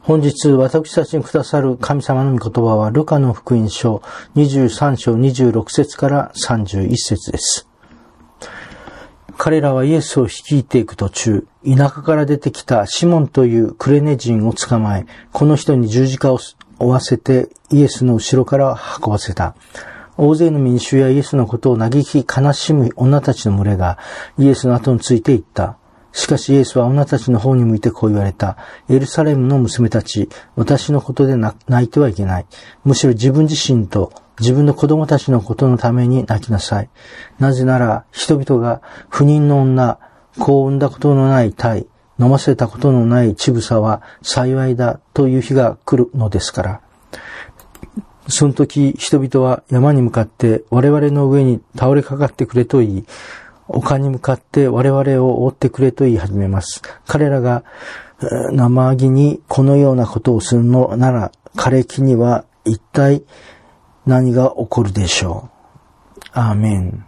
本日私たちにくださる神様の御言葉はルカの福音書23章26節から31節です。彼らはイエスを率いていく途中、田舎から出てきたシモンというクレネ人を捕まえ、この人に十字架を負わせてイエスの後ろから運ばせた。大勢の民衆やイエスのことを嘆き悲しむ女たちの群れがイエスの後について行った。しかしイエスは女たちの方に向いてこう言われた。エルサレムの娘たち、私のことで泣いてはいけない。むしろ自分自身と自分の子供たちのことのために泣きなさい。なぜなら人々が不妊の女、子を産んだことのない胎、飲ませたことのない乳房は幸いだという日が来るのですから。その時人々は山に向かって我々の上に倒れかかってくれと言い、丘に向かって我々を覆ってくれと言い始めます。彼らが生木にこのようなことをするのなら、枯れ木には一体何が起こるでしょう。アーメン。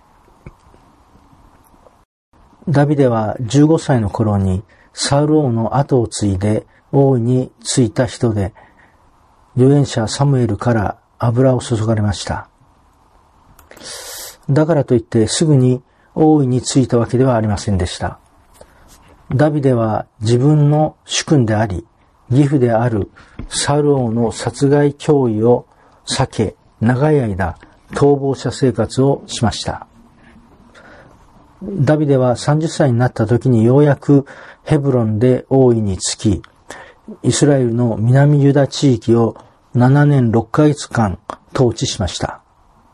ダビデは15歳の頃にサウル王の後を継いで王位に就いた人で、預言者サムエルから油を注がれました。だからといってすぐに王位に就いたわけではありませんでした。ダビデは自分の主君であり、義父であるサウル王の殺害脅威を避け、長い間逃亡者生活をしました。ダビデは30歳になった時にようやくヘブロンで王位につき、イスラエルの南ユダ地域を7年6ヶ月間統治しました。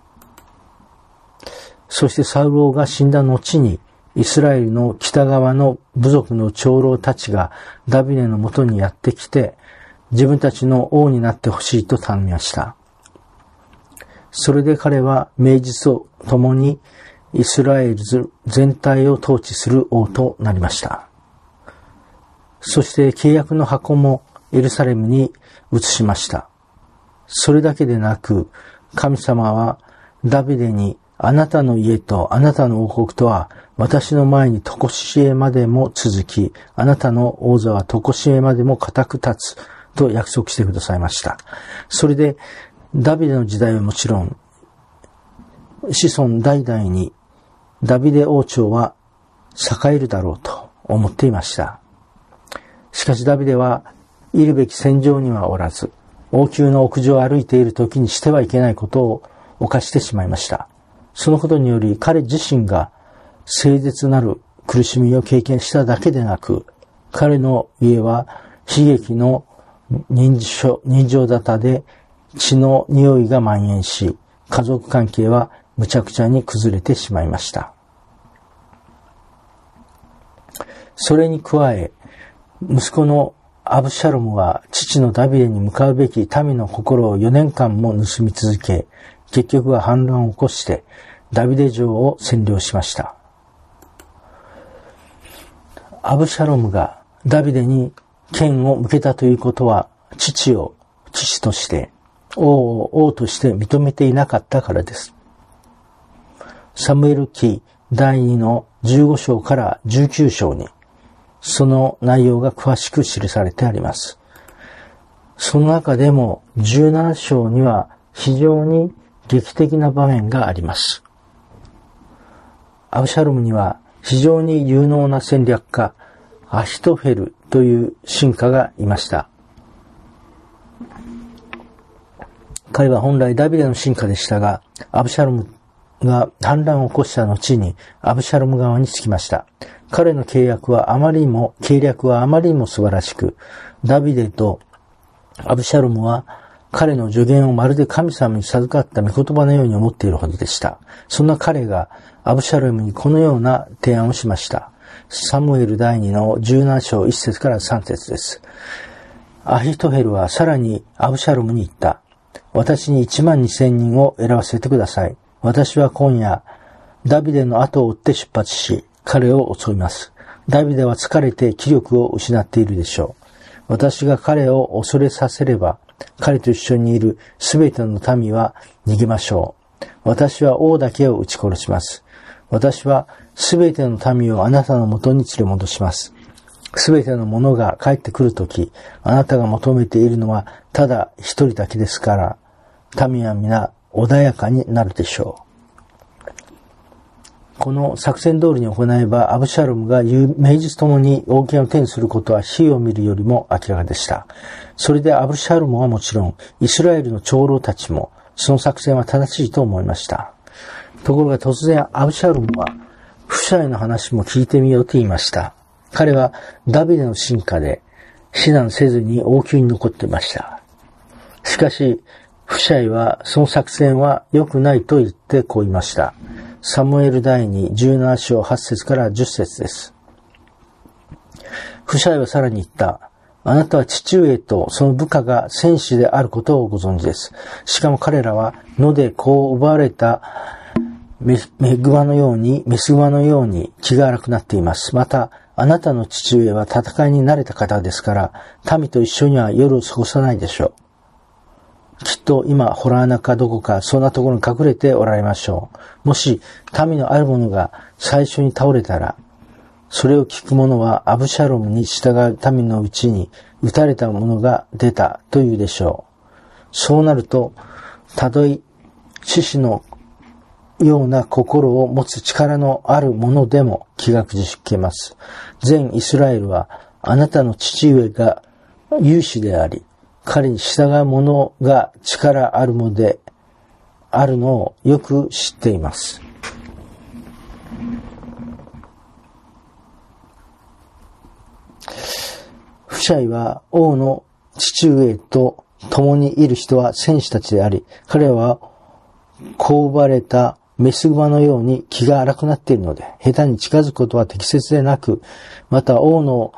そしてサウル王が死んだ後に、イスラエルの北側の部族の長老たちがダビデのもとにやってきて、自分たちの王になってほしいと頼みました。それで彼は名実と共にイスラエル全体を統治する王となりました。そして契約の箱もエルサレムに移しました。それだけでなく、神様はダビデに、あなたの家とあなたの王国とは私の前に常しえまでも続き、あなたの王座は常しえまでも固く立つと約束してくださいました。それでダビデの時代はもちろん、子孫代々にダビデ王朝は栄えるだろうと思っていました。しかしダビデはいるべき戦場にはおらず、王宮の屋上を歩いている時にしてはいけないことを犯してしまいました。そのことにより彼自身が誠実なる苦しみを経験しただけでなく、彼の家は悲劇の人情沙汰で血の匂いが蔓延し、家族関係はむちゃくちゃに崩れてしまいました。それに加え、息子のアブシャロムは父のダビデに向かうべき民の心を4年間も盗み続け、結局は反乱を起こしてダビデ城を占領しました。アブシャロムがダビデに剣を向けたということは、父を父として王として認めていなかったからです。サムエル記第2の15章から19章にその内容が詳しく記されてあります。その中でも17章には非常に劇的な場面があります。アブシャロムには非常に有能な戦略家アヒトフェルという臣下がいました。彼は本来ダビデの臣下でしたが、アブシャロムが反乱を起こした後にアブシャロム側につきました。彼の計略はあまりにも素晴らしく、ダビデとアブシャロムは彼の助言をまるで神様に授かった御言葉のように思っているほどでした。そんな彼がアブシャロムにこのような提案をしました。サムエル第2の17章1節から3節です。アヒトフェルはさらにアブシャロムに言った。私に12000人を選ばせてください。私は今夜ダビデの後を追って出発し、彼を襲います。ダビデは疲れて気力を失っているでしょう。私が彼を恐れさせれば、彼と一緒にいるすべての民は逃げましょう。私は王だけを撃ち殺します。私はすべての民をあなたのもとに連れ戻します。 すべてのものが帰ってくるとき、あなたが求めているのはただ一人だけですから、民は皆穏やかになるでしょう。この作戦通りに行えば、アブシャロムが名実ともに王権を手にすることは火を見るよりも明らかでした。それでアブシャロムはもちろん、イスラエルの長老たちも、その作戦は正しいと思いました。ところが突然、アブシャロムは、フシャイの話も聞いてみようと言いました。彼はダビデの臣下で、非難せずに王宮に残っていました。しかし、フシャイは、その作戦は良くないと言ってこう言いました。サムエル第2 17章8節から10節です。フシャイはさらに言った。あなたは父上とその部下が戦士であることをご存知です。しかも彼らは野で子を奪われたメスグマのように気が荒くなっています。また、あなたの父上は戦いに慣れた方ですから、民と一緒には夜を過ごさないでしょう。きっと今、洞穴かどこか、そんなところに隠れておられましょう。もし、民のある者が最初に倒れたら、それを聞く者はアブシャロムに従う民のうちに撃たれた者が出たというでしょう。そうなると、たとえ獅子のような心を持つ力のある者でも気がくじけます。全イスラエルは、あなたの父上が勇士であり、彼に従う者が力あるものであるのをよく知っています。フシャイは王の父上と共にいる人は戦士たちであり、彼はこう奪われたメスグマのように気が荒くなっているので、下手に近づくことは適切でなく、また王の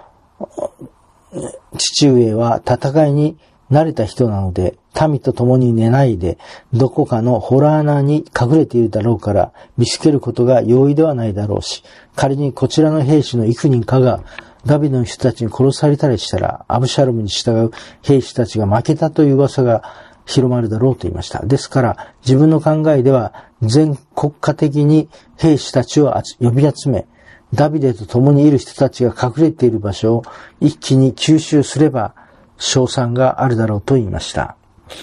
父上は戦いに慣れた人なので、民と共に寝ないで、どこかの洞穴に隠れているだろうから、見つけることが容易ではないだろうし、仮にこちらの兵士の幾人かが、ダビデの人たちに殺されたりしたら、アブシャロムに従う兵士たちが負けたという噂が広まるだろうと言いました。ですから、自分の考えでは、全国家的に兵士たちを呼び集め、ダビデと共にいる人たちが隠れている場所を一気に吸収すれば、勝算があるだろうと言いました。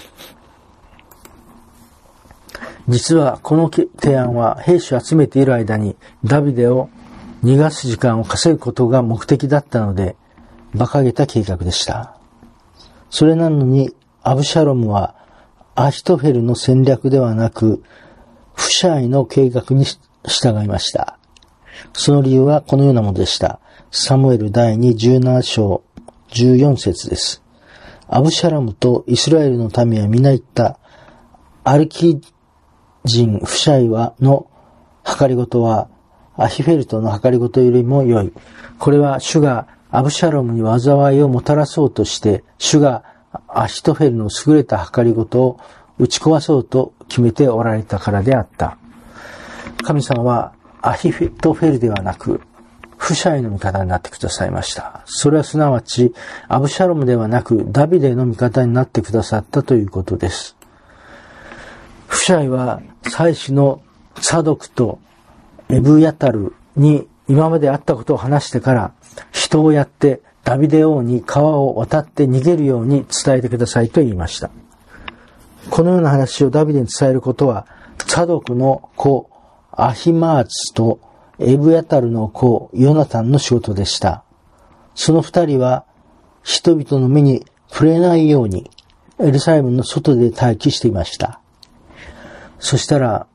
実はこの提案は兵士を集めている間にダビデを逃がす時間を稼ぐことが目的だったので馬鹿げた計画でした。それなのにアブシャロムはアヒトフェルの戦略ではなくフシャイの計画に従いました。その理由はこのようなものでした。サムエル第2 17章14節です。アブシャラムとイスラエルの民は皆言った。アルキ人フシャイの計りごとはアヒフェルトの計りごとよりも良い。これは主がアブシャロムに災いをもたらそうとして、主がアヒトフェルの優れた計りごとを打ち壊そうと決めておられたからであった。神様はアヒトフェルではなく、フシャイの味方になってくださいました。それはすなわち、アブシャロムではなく、ダビデの味方になってくださったということです。フシャイは、祭司のサドクとエブヤタルに今まであったことを話してから、人をやってダビデ王に川を渡って逃げるように伝えてくださいと言いました。このような話をダビデに伝えることは、サドクの子アヒマーツとエブヤタルの子ヨナタンの仕事でした。その二人は人々の目に触れないようにエルサレムの外で待機していました。そしたら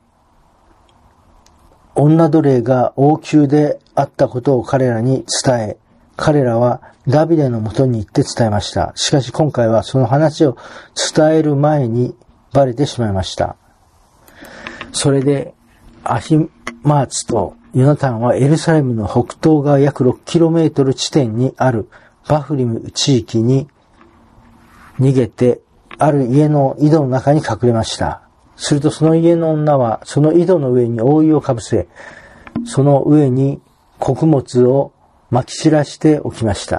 女奴隷が王宮であったことを彼らに伝え、彼らはダビデのもとに行って伝えました。しかし今回はその話を伝える前にバレてしまいました。それでアヒマーツとヨナタンはエルサレムの北東側約 6km 地点にあるバフリム地域に逃げて、ある家の井戸の中に隠れました。するとその家の女はその井戸の上に覆いをかぶせ、その上に穀物を撒き散らしておきました。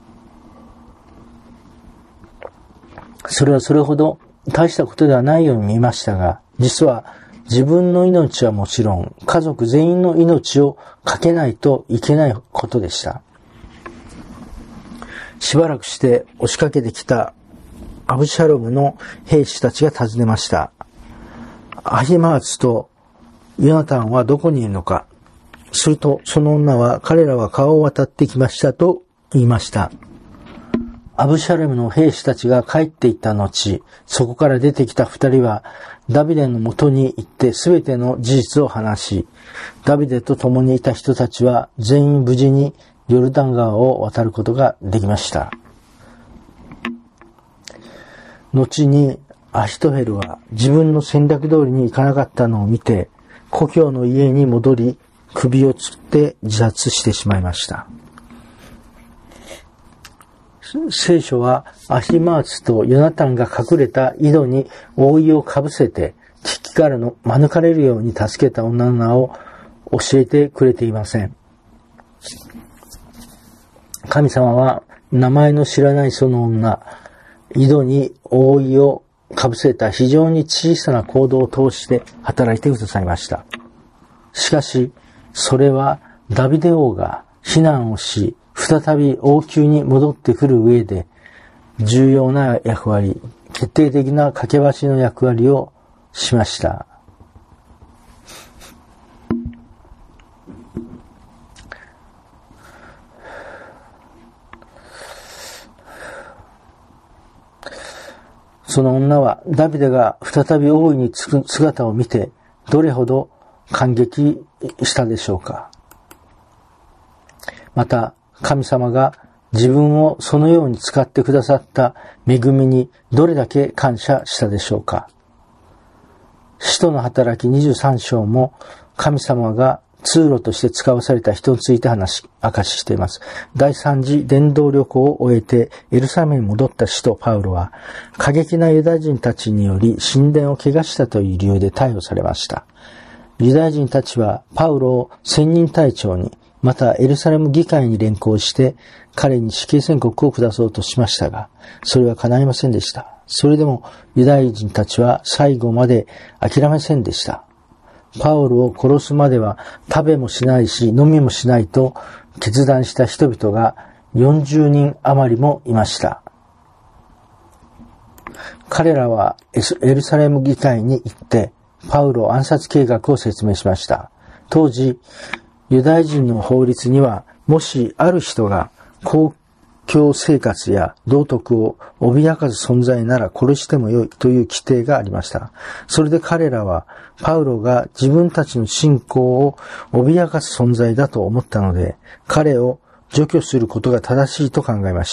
それはそれほど大したことではないように見えましたが、実は自分の命はもちろん、家族全員の命をかけないといけないことでした。 しばらくして押しかけてきたアブシャロムの兵士たちが尋ねました。アヒマーツとヨナタンはどこにいるのか。するとその女は、彼らは川を渡ってきましたと言いました。アブシャロムの兵士たちが帰っていった後、そこから出てきた二人はダビデのもとに行ってすべての事実を話し、ダビデと共にいた人たちは全員無事にヨルダン川を渡ることができました。後にアヒトフェルは自分の戦略通りにいかなかったのを見て、故郷の家に戻り、首をつって自殺してしまいました。聖書はアヒマーツとヨナタンが隠れた井戸に覆いをかぶせて敵からの免れるように助けた女の名を教えてくれていません。神様は名前の知らないその女、井戸に覆いをかぶせた非常に小さな行動を通して働いてくださいました。しかし、それはダビデ王が避難をし、再び王宮に戻ってくる上で重要な役割、決定的な架け橋の役割をしました。その女はダビデが再び王位に就く姿を見てどれほど感激したでしょうか。また神様が自分をそのように使ってくださった恵みにどれだけ感謝したでしょうか。使徒の働き23章も神様が通路として使わされた人について明かししています。第3次伝道旅行を終えてエルサレムに戻った使徒パウロは過激なユダヤ人たちにより神殿を汚したという理由で逮捕されました。ユダヤ人たちはパウロを千人隊長にまたエルサレム議会に連行して彼に死刑宣告を下そうとしましたが、それは叶いませんでした。それでもユダヤ人たちは最後まで諦めませんでした。パウロを殺すまでは食べもしないし飲みもしないと決断した人々が40人余りもいました。彼らはエルサレム議会に行ってパウロ暗殺計画を説明しました。当時ユダヤ人の法律には、もしある人が公共生活や道徳を脅かす存在なら殺してもよいという規定がありました。それで彼らはパウロが自分たちの信仰を脅かす存在だと思ったので、彼を除去することが正しいと考えました。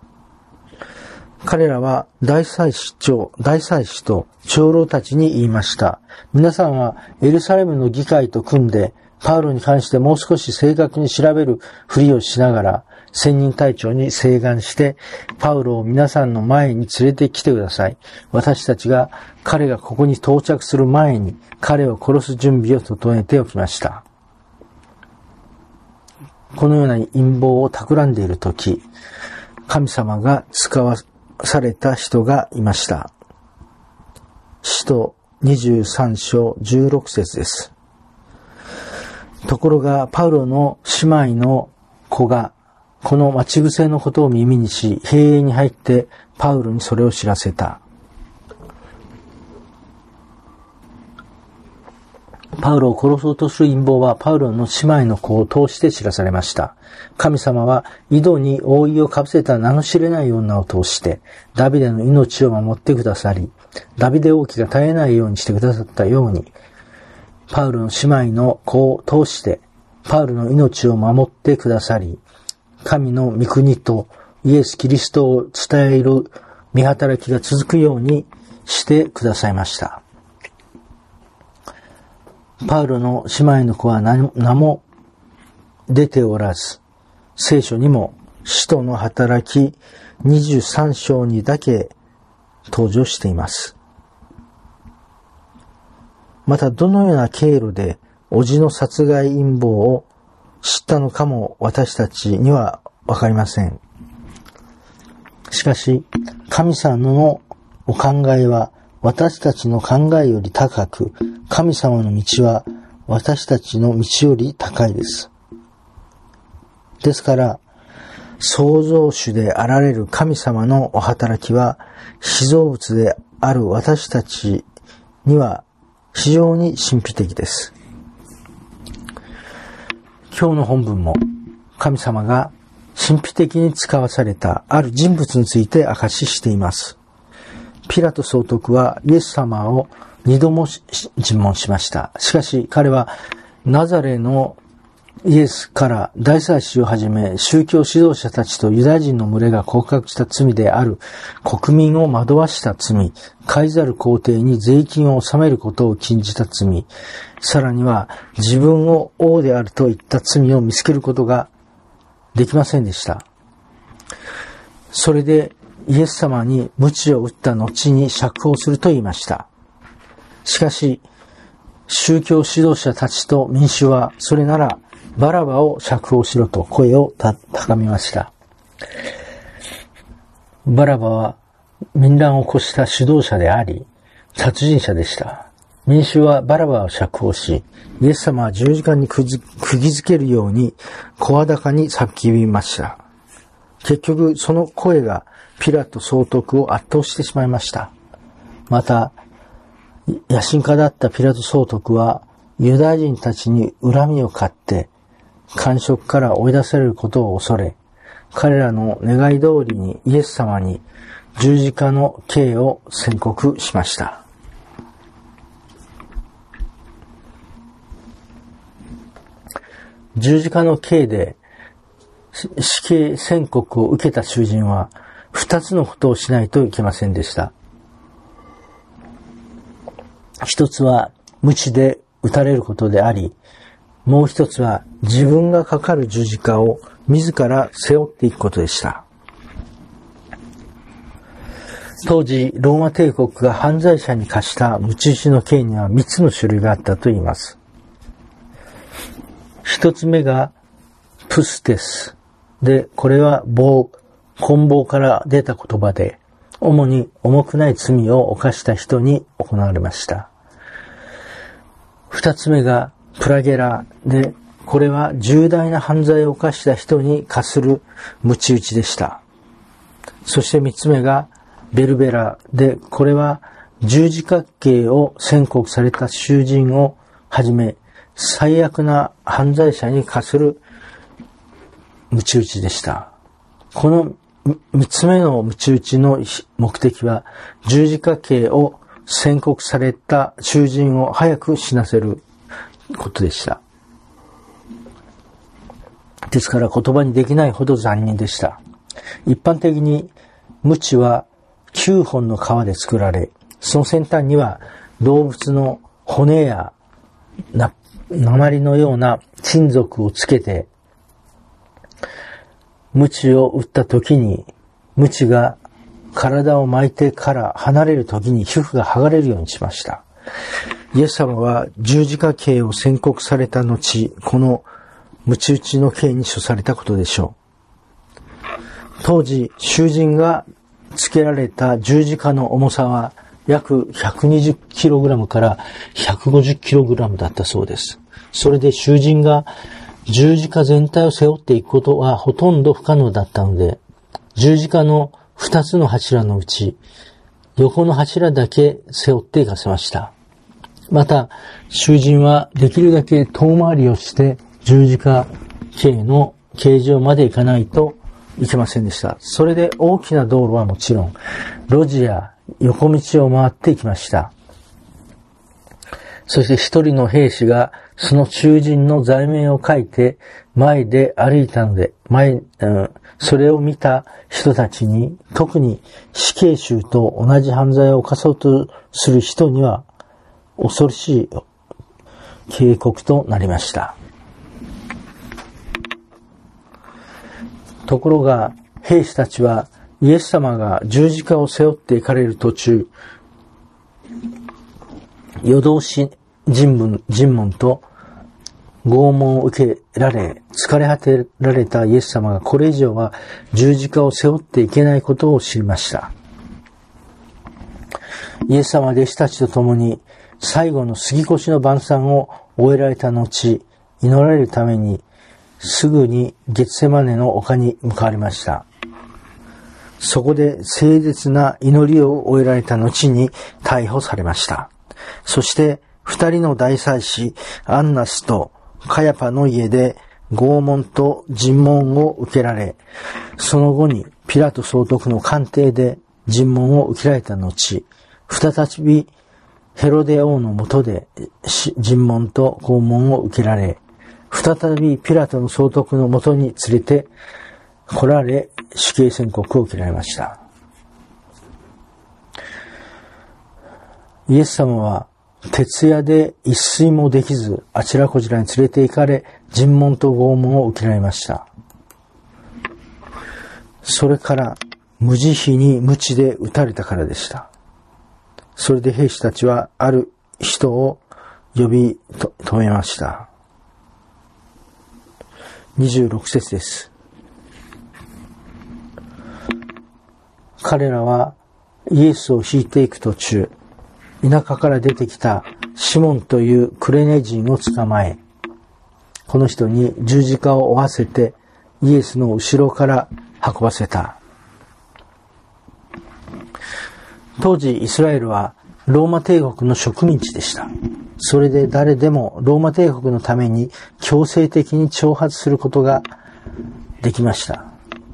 彼らは大祭司と長老たちに言いました。皆さんはエルサレムの議会と組んで、パウロに関してもう少し正確に調べるふりをしながら、千人隊長に請願して、パウロを皆さんの前に連れてきてください。私たちが彼がここに到着する前に、彼を殺す準備を整えておきました。このような陰謀を企んでいるとき、神様が使わされた人がいました。使徒23章16節です。ところがパウロの姉妹の子がこの待ち伏せのことを耳にし、兵営に入ってパウロにそれを知らせた。パウロを殺そうとする陰謀はパウロの姉妹の子を通して知らされました。神様は井戸に覆いをかぶせた名の知れない女を通してダビデの命を守ってくださり、ダビデ王妃が絶えないようにしてくださったように、パウロの姉妹の子を通してパウロの命を守ってくださり、神の御国とイエス・キリストを伝える御働きが続くようにしてくださいました。パウロの姉妹の子は名も出ておらず、聖書にも使徒の働き23章にだけ登場しています。またどのような経路で叔父の殺害陰謀を知ったのかも私たちにはわかりません。しかし神様のお考えは私たちの考えより高く、神様の道は私たちの道より高いです。ですから創造主であられる神様のお働きは、被造物である私たちには非常に神秘的です。今日の本文も神様が神秘的に使わされたある人物について明かししています。ピラト総督はイエス様を2度も尋問しました。しかし彼はナザレのイエスから大祭司をはじめ宗教指導者たちとユダヤ人の群れが告白した罪である国民を惑わした罪、カイザル皇帝に税金を納めることを禁じた罪、さらには自分を王であると言った罪を見つけることができませんでした。それでイエス様に鞭を打った後に釈放すると言いました。しかし宗教指導者たちと民衆はそれならバラバを釈放しろと声を高めました。バラバは民乱を起こした主導者であり、殺人者でした。民衆はバラバを釈放し、イエス様は十字架に釘付けるように声高に叫びました。結局その声がピラト総督を圧倒してしまいました。また、野心家だったピラト総督はユダヤ人たちに恨みを買って官職から追い出されることを恐れ、彼らの願い通りにイエス様に十字架の刑を宣告しました。十字架の刑で死刑宣告を受けた囚人は二つのことをしないといけませんでした。一つは鞭で打たれることであり、もう一つは自分がかかる十字架を自ら背負っていくことでした。当時ローマ帝国が犯罪者に課した鞭打ちの刑には3つの種類があったといいます。一つ目がプステスで、これは棍棒から出た言葉で、主に重くない罪を犯した人に行われました。二つ目がプラゲラで、これは重大な犯罪を犯した人に課する鞭打ちでした。そして三つ目がベルベラで、これは十字架刑を宣告された囚人をはじめ、最悪な犯罪者に課する鞭打ちでした。この三つ目の鞭打ちの目的は、十字架刑を宣告された囚人を早く死なせることでした。ですから言葉にできないほど残忍でした。一般的に鞭は9本の皮で作られ、その先端には動物の骨や鉛のような金属をつけて、鞭を打った時に、鞭が体を巻いてから離れる時に皮膚が剥がれるようにしました。イエス様は十字架刑を宣告された後、この鞭打ちの刑に処されたことでしょう。当時、囚人がつけられた十字架の重さは約 120kg から 150kg だったそうです。それで囚人が十字架全体を背負っていくことはほとんど不可能だったので、十字架の2つの柱のうち、横の柱だけ背負っていかせました。また、囚人はできるだけ遠回りをして十字架刑の刑場まで行かないといけませんでした。それで大きな道路はもちろん、路地や横道を回っていきました。そして一人の兵士がその囚人の罪名を書いて前で歩いたので、それを見た人たちに、特に死刑囚と同じ犯罪を犯そうとする人には恐ろしい警告となりました。ところが兵士たちはイエス様が十字架を背負って行かれる途中、夜通し尋問と拷問を受けられ、疲れ果てられたイエス様がこれ以上は十字架を背負っていけないことを知りました。イエス様は弟子たちと共に最後の杉越の晩餐を終えられた後、祈られるためにすぐにゲツセマネの丘に向かわれました。そこで誠実な祈りを終えられた後に逮捕されました。そして二人の大祭司アンナスとカヤパの家で拷問と尋問を受けられ、その後にピラト総督の官邸で尋問を受けられた後、再びヘロデ王の下で尋問と拷問を受けられ、再びピラトの総督の下に連れて来られ、死刑宣告を受けられました。イエス様は徹夜で一睡もできず、あちらこちらに連れて行かれ、尋問と拷問を受けられました。それから無慈悲に鞭で打たれたからでした。それで兵士たちはある人を呼び止めました。26節です。彼らはイエスを引いていく途中、田舎から出てきたシモンというクレネ人を捕まえ、この人に十字架を負わせてイエスの後ろから運ばせた。当時イスラエルはローマ帝国の植民地でした。それで誰でもローマ帝国のために強制的に挑発することができました。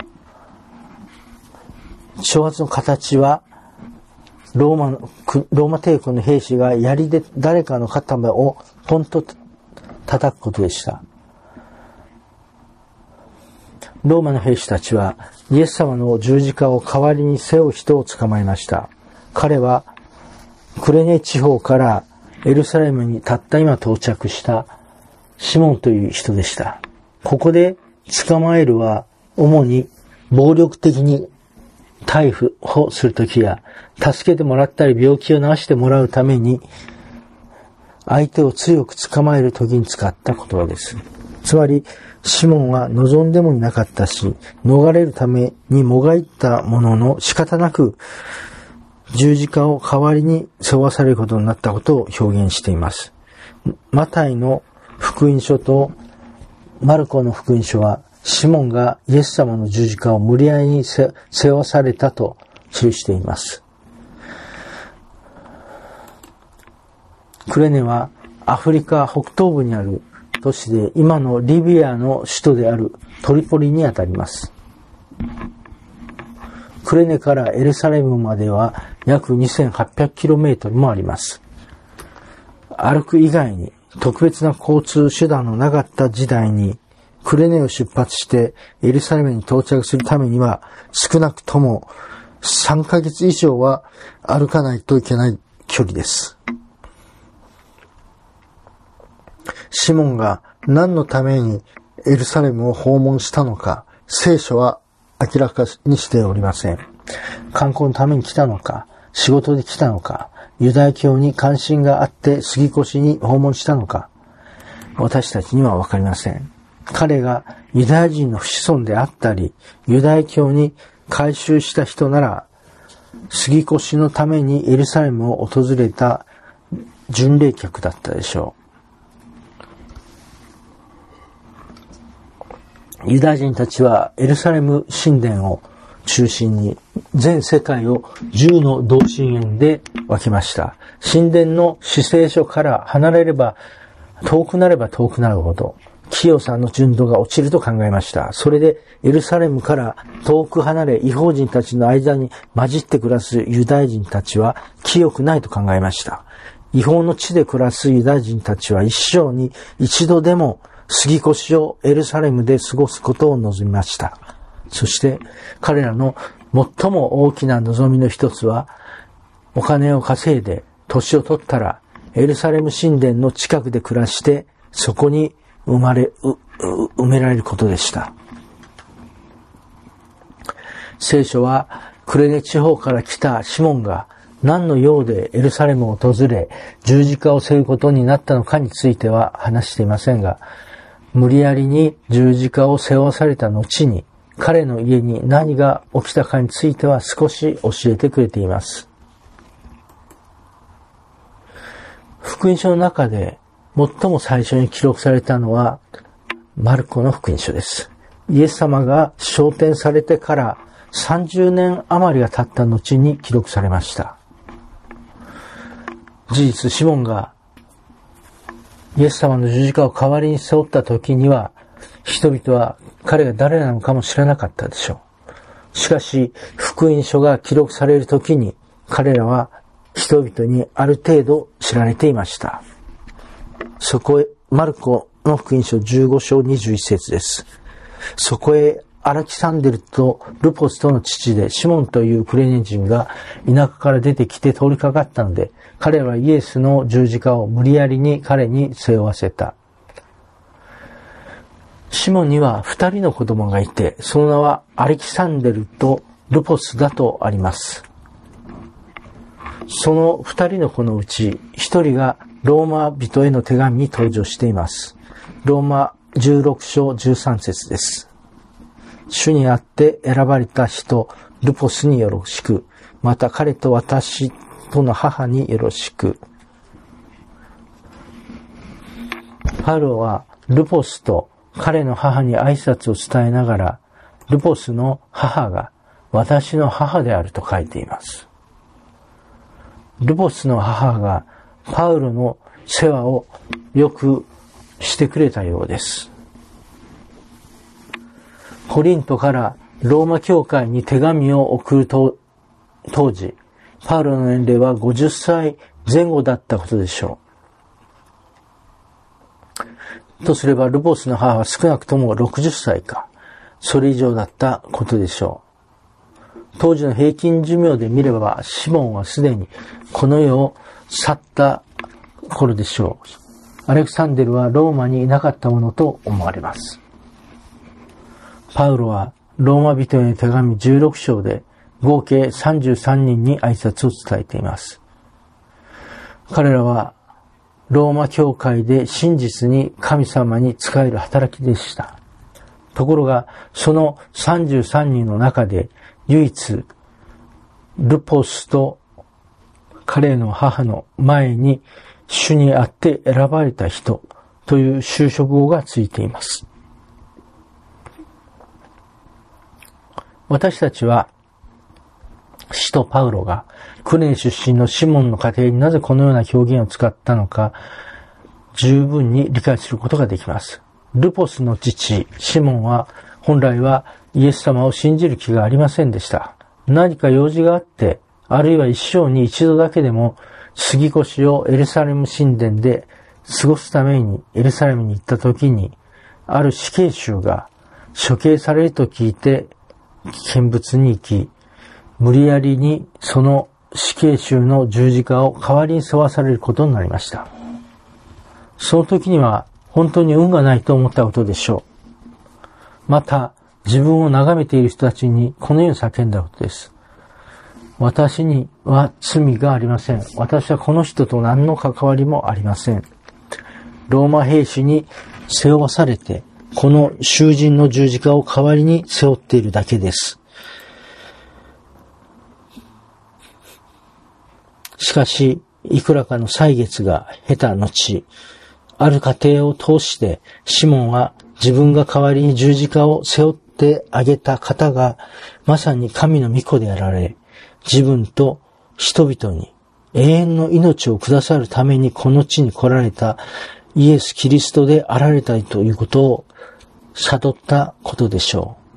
挑発の形はローマ帝国の兵士が槍で誰かの肩をポンと叩くことでした。ローマの兵士たちはイエス様の十字架を代わりに背負う人を捕まえました。彼はクレネ地方からエルサレムにたった今到着したシモンという人でした。ここで捕まえるは主に暴力的に逮捕するときや助けてもらったり病気を治してもらうために相手を強く捕まえるときに使った言葉です。つまりシモンは望んでもいなかったし逃れるためにもがいたものの仕方なく十字架を代わりに背負わされることになったことを表現しています。マタイの福音書とマルコの福音書はシモンがイエス様の十字架を無理やりに背負わされたと記しています。クレネはアフリカ北東部にある都市で今のリビアの首都であるトリポリにあたります。クレネからエルサレムまでは約 2800km もあります。歩く以外に特別な交通手段のなかった時代にクレネを出発してエルサレムに到着するためには少なくとも3ヶ月以上は歩かないといけない距離です。シモンが何のためにエルサレムを訪問したのか聖書は明らかにしておりません。観光のために来たのか、仕事で来たのか、ユダヤ教に関心があって杉越に訪問したのか、私たちにはわかりません。彼がユダヤ人の子孫であったり、ユダヤ教に改宗した人なら、杉越のためにエルサレムを訪れた巡礼客だったでしょう。ユダヤ人たちはエルサレム神殿を中心に全世界を10の同心円で分けました。神殿の至聖所から離れれば遠くなれば遠くなるほど清さの純度が落ちると考えました。それでエルサレムから遠く離れ異邦人たちの間に混じって暮らすユダヤ人たちは清くないと考えました。異邦の地で暮らすユダヤ人たちは一生に一度でも杉越をエルサレムで過ごすことを望みました。そして彼らの最も大きな望みの一つは、お金を稼いで年を取ったらエルサレム神殿の近くで暮らしてそこに埋められることでした。聖書はクレネ地方から来たシモンが何の用でエルサレムを訪れ十字架を背負うことになったのかについては話していませんが、無理やりに十字架を背負わされた後に彼の家に何が起きたかについては少し教えてくれています。福音書の中で最も最初に記録されたのはマルコの福音書です。イエス様が昇天されてから30年余りが経った後に記録されました。事実、シモンがイエス様の十字架を代わりに背負った時には、人々は彼が誰なのかも知らなかったでしょう。しかし、福音書が記録される時に、彼らは人々にある程度知られていました。そこへ、マルコの福音書15章21節です。そこへアラキサンデルとルポスとの父でシモンというクレネ人が田舎から出てきて通りかかったので、彼はイエスの十字架を無理やりに彼に背負わせた。シモンには2人の子供がいて、その名はアレキサンデルとルポスだとあります。その2人の子のうち1人がローマ人への手紙に登場しています。ローマ16章13節です。主にあって選ばれた人、ルポスによろしく、また彼と私との母によろしく。パウロはルポスと彼の母に挨拶を伝えながら、ルポスの母が私の母であると書いています。ルポスの母がパウロの世話をよくしてくれたようです。コリントからローマ教会に手紙を送る当時、パウロの年齢は50歳前後だったことでしょう。とすれば、ルポスの母は少なくとも60歳か、それ以上だったことでしょう。当時の平均寿命で見れば、シモンはすでにこの世を去った頃でしょう。アレクサンデルはローマにいなかったものと思われます。パウロはローマ人への手紙16章で合計33人に挨拶を伝えています。彼らはローマ教会で真実に神様に仕える働きでした。ところがその33人の中で唯一ルポスと彼の母の前に主にあって選ばれた人という修飾語がついています。私たちは使徒パウロがクレネ出身のシモンの家庭になぜこのような表現を使ったのか十分に理解することができます。ルポスの父シモンは本来はイエス様を信じる気がありませんでした。何か用事があって、あるいは一生に一度だけでも杉越をエルサレム神殿で過ごすためにエルサレムに行った時に、ある死刑囚が処刑されると聞いて見物に行き、無理やりにその死刑囚の十字架を代わりに背負わされることになりました。その時には本当に運がないと思ったことでしょう。また自分を眺めている人たちにこのように叫んだことです。私には罪がありません。私はこの人と何の関わりもありません。ローマ兵士に背負わされて、この囚人の十字架を代わりに背負っているだけです。しかし、いくらかの歳月が経た後、ある過程を通して、シモンは自分が代わりに十字架を背負ってあげた方が、まさに神の御子であられ、自分と人々に永遠の命をくださるためにこの地に来られたイエス・キリストであられたということを悟ったことでしょう。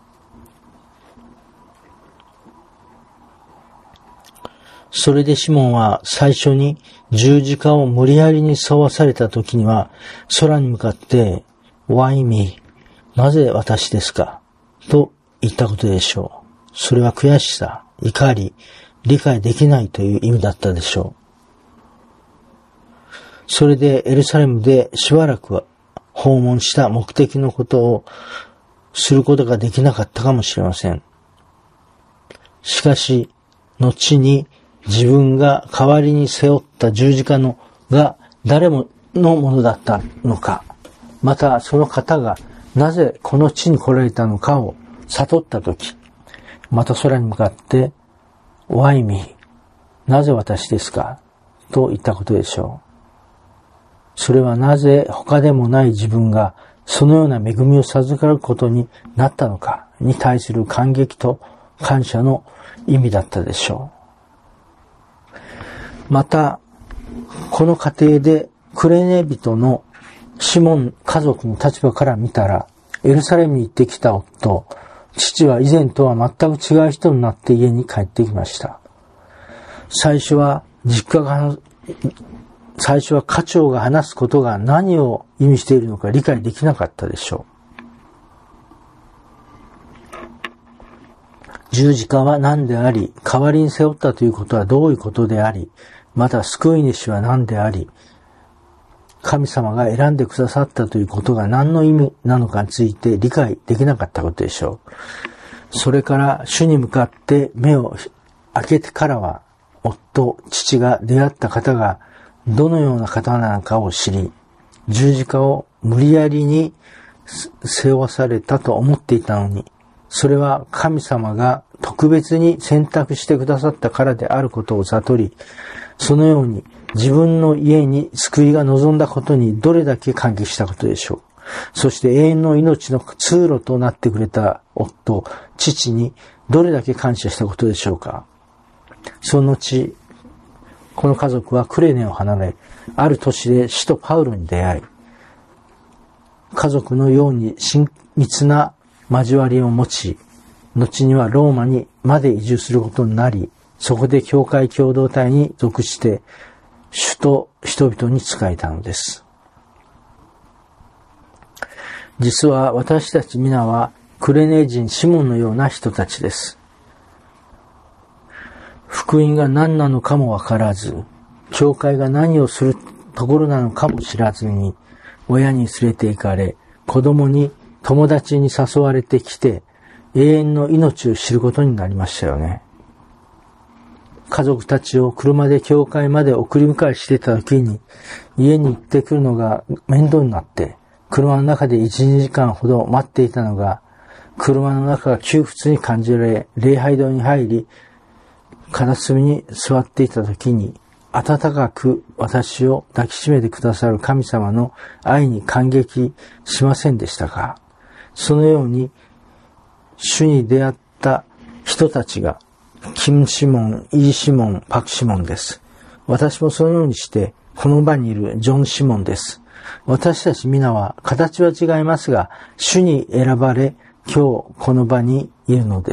それでシモンは最初に十字架を無理やりに背負わされた時には空に向かって Why me? なぜ私ですかと言ったことでしょう。それは悔しさ、怒り、理解できないという意味だったでしょう。それでエルサレムでしばらく訪問した目的のことをすることができなかったかもしれません。しかし、後に自分が代わりに背負った十字架が誰のものだったのか、またその方がなぜこの地に来られたのかを悟ったとき、また空に向かって、Why me? なぜ私ですかと言ったことでしょう。それはなぜ他でもない自分がそのような恵みを授かることになったのかに対する感激と感謝の意味だったでしょう。また、この過程でクレネ人のシモン家族の立場から見たら、エルサレムに行ってきた夫、父は以前とは全く違う人になって家に帰ってきました。最初は家長が話すことが何を意味しているのか理解できなかったでしょう。十字架は何であり、代わりに背負ったということはどういうことであり、また救い主は何であり、神様が選んでくださったということが何の意味なのかについて理解できなかったことでしょう。それから主に向かって目を開けてからは、父が出会った方がどのような方なのかを知り、十字架を無理やりに背負わされたと思っていたのに、それは神様が特別に選択してくださったからであることを悟り、そのように自分の家に救いが望んだことにどれだけ感激したことでしょう。そして永遠の命の通路となってくれた父にどれだけ感謝したことでしょうか。その後、この家族はクレネを離れ、ある年で使徒パウロに出会い、家族のように親密な交わりを持ち、後にはローマにまで移住することになり、そこで教会共同体に属して、主と人々に仕えたのです。実は私たち皆はクレネ人シモンのような人たちです。福音が何なのかもわからず、教会が何をするところなのかも知らずに、親に連れて行かれ、子供に友達に誘われてきて、永遠の命を知ることになりましたよね。家族たちを車で教会まで送り迎えしていた時に、家に行ってくるのが面倒になって、車の中で 1,2 時間ほど待っていたのが、車の中が窮屈に感じられ、礼拝堂に入り、片隅に座っていた時に、温かく私を抱きしめてくださる神様の愛に感激しませんでしたか。そのように、主に出会った人たちが、キム・シモン、イー・シモン、パク・シモンです。私もそのようにして、この場にいるジョン・シモンです。私たち皆は、形は違いますが、主に選ばれ、今日この場にいるのです。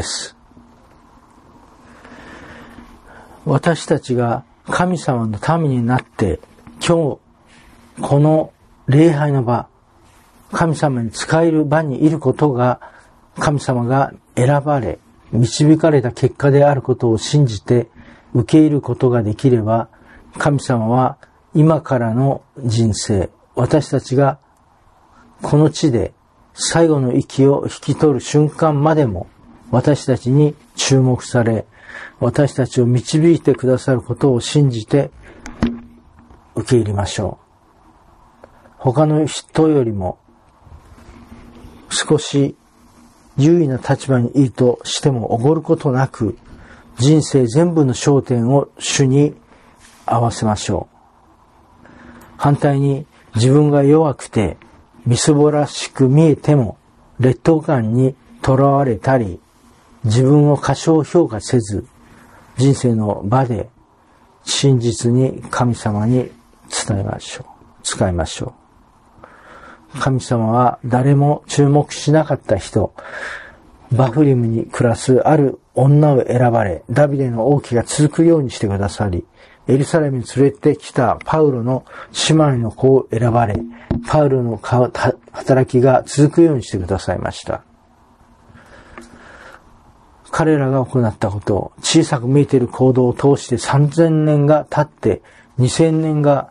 私たちが神様の民になって、今日この礼拝の場、神様に仕える場にいることが、神様が選ばれ、導かれた結果であることを信じて受け入れることができれば、神様は今からの人生、私たちがこの地で最後の息を引き取る瞬間までも私たちに注目され、私たちを導いてくださることを信じて受け入れましょう。他の人よりも少し優位な立場にいるとしてもおごることなく、人生全部の焦点を主に合わせましょう。反対に自分が弱くてみすぼらしく見えても劣等感にとらわれたり、自分を過小評価せず、人生の場で真実に神様に伝えましょう。使いましょう。神様は誰も注目しなかった人、バフリムに暮らすある女を選ばれ、ダビデの王旗が続くようにしてくださり、エルサレムに連れてきたパウロの姉妹の子を選ばれ、パウロの働きが続くようにしてくださいました。彼らが行ったことを、小さく見えている行動を通して3000年が経って、2000年が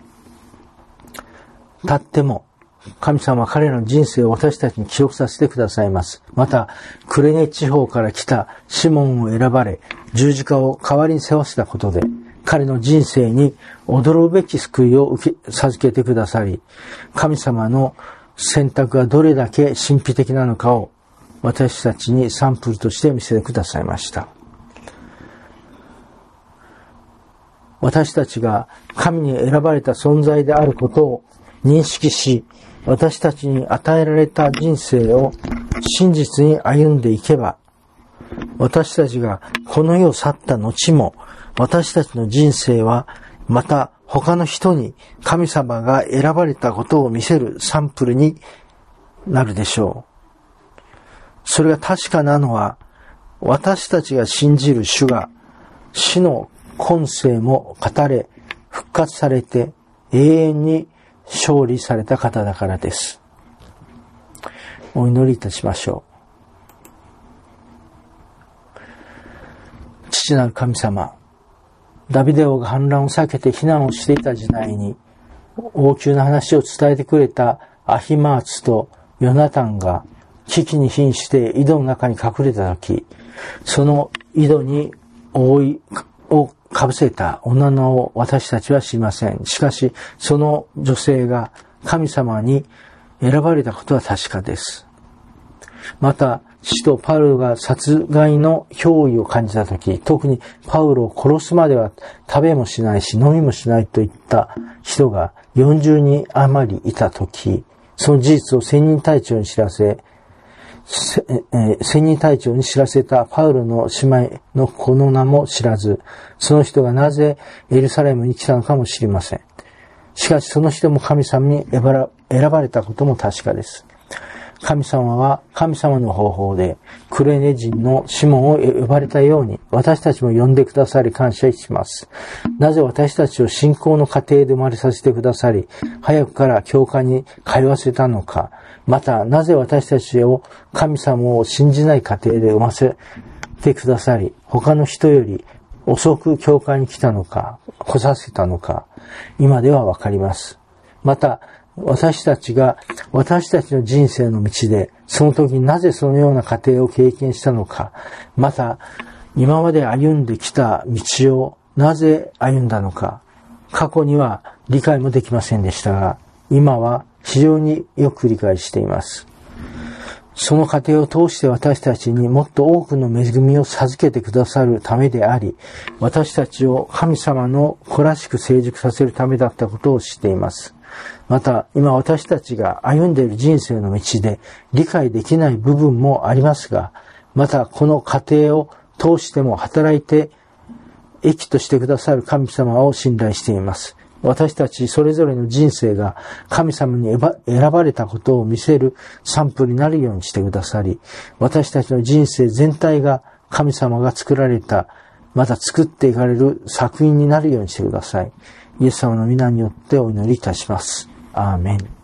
経っても、神様は彼らの人生を私たちに記録させてくださいます。また、クレネ地方から来たシモンを選ばれ、十字架を代わりに背負わせたことで、彼の人生に驚くべき救いを授けてくださり、神様の選択がどれだけ神秘的なのかを私たちにサンプルとして見せてくださいました。私たちが神に選ばれた存在であることを認識し、 私たちに与えられた人生を真実に歩んでいけば、私たちがこの世を去った後も、私たちの人生はまた他の人に神様が選ばれたことを見せるサンプルになるでしょう。それが確かなのは、私たちが信じる主が死の今世も語れ、復活されて永遠に勝利された方だからです。お祈りいたしましょう。父なる神様、ダビデ王が反乱を避けて避難をしていた時代に、王宮の話を伝えてくれたアヒマーツとヨナタンが危機に瀕して井戸の中に隠れたとき、その井戸に覆いをかぶせた女のを私たちは知りません。しかし、その女性が神様に選ばれたことは確かです。また、使徒パウロが殺害の脅威を感じたとき、特にパウロを殺すまでは食べもしないし飲みもしないといった人が40人余りいたとき、その事実を千人隊長に知らせたパウロの姉妹の子の名も知らず、その人がなぜエルサレムに来たのかも知りません。しかしその人も神様に選ばれたことも確かです。神様は神様の方法でクレネ人のシモンを呼ばれたように私たちも呼んでくださり感謝します。なぜ私たちを信仰の過程で生まれさせてくださり、早くから教会に通わせたのか、またなぜ私たちを神様を信じない過程で生ませてくださり、他の人より遅く教会に来たのか、来させたのか、今ではわかります。また、私たちの人生の道で、その時になぜそのような過程を経験したのか、また、今まで歩んできた道をなぜ歩んだのか、過去には理解もできませんでしたが、今は非常によく理解しています。その過程を通して私たちにもっと多くの恵みを授けてくださるためであり、私たちを神様の子らしく成熟させるためだったことを知っています。また、今私たちが歩んでいる人生の道で理解できない部分もありますが、またこの過程を通しても働いて益としてくださる神様を信頼しています。私たちそれぞれの人生が神様に選ばれたことを見せるサンプルになるようにしてくださり、私たちの人生全体が神様が作られた、また作っていかれる作品になるようにしてください。イエス様の皆によってお祈りいたします。アーメン。